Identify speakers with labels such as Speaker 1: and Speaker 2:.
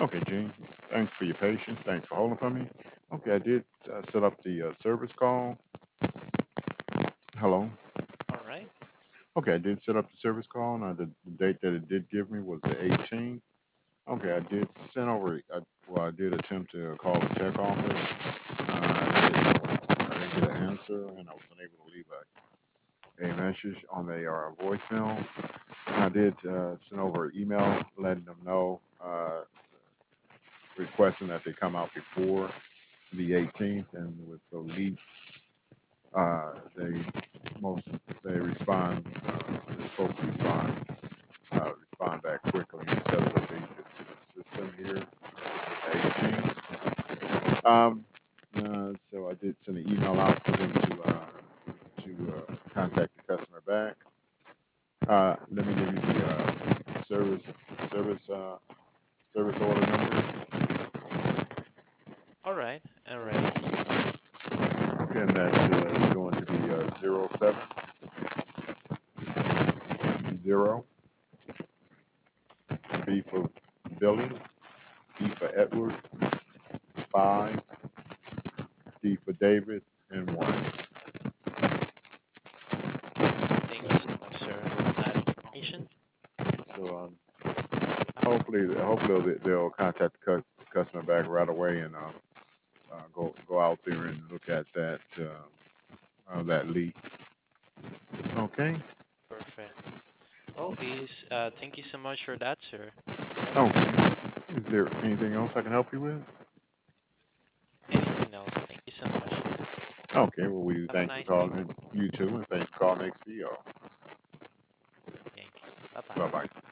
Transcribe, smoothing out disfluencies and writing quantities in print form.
Speaker 1: Okay, Gene. Thanks for your patience. Thanks for holding for me. Okay, I did set up the service call. Hello.
Speaker 2: All right.
Speaker 1: Okay, I did set up the service call. Now, the date that it did give me was the 18th. Okay, I did send over. I did attempt to call the tech office. I didn't get an answer, and I was unable to leave a message on the voicemail. I did send over an email letting them know, requesting that they come out before the 18th, and with the leak, they most they respond. They're supposed to respond back quickly instead of what they did to the system here. 18th. So I did send an email out for them to contact the customer back. Let me give you the service service order number.
Speaker 2: All right. I'm ready.
Speaker 1: And that is going to be 070 B for Billy, E for Edward, 5, D for David, and 1.
Speaker 2: Thank you so much, sir, for that information.
Speaker 1: So
Speaker 2: Uh,
Speaker 1: hopefully they'll contact the customer back right away and go out there and look at that leak. Okay.
Speaker 2: Perfect. Well, thank you so much for that, sir.
Speaker 1: Okay. Is there anything else I can help you with?
Speaker 2: Anything else? Thank you so much.
Speaker 1: Okay. Well, we
Speaker 2: Have a
Speaker 1: thanks for
Speaker 2: nice day.
Speaker 1: calling you too, and thanks for calling XPO.
Speaker 2: Thank you. Bye bye.
Speaker 1: Bye bye.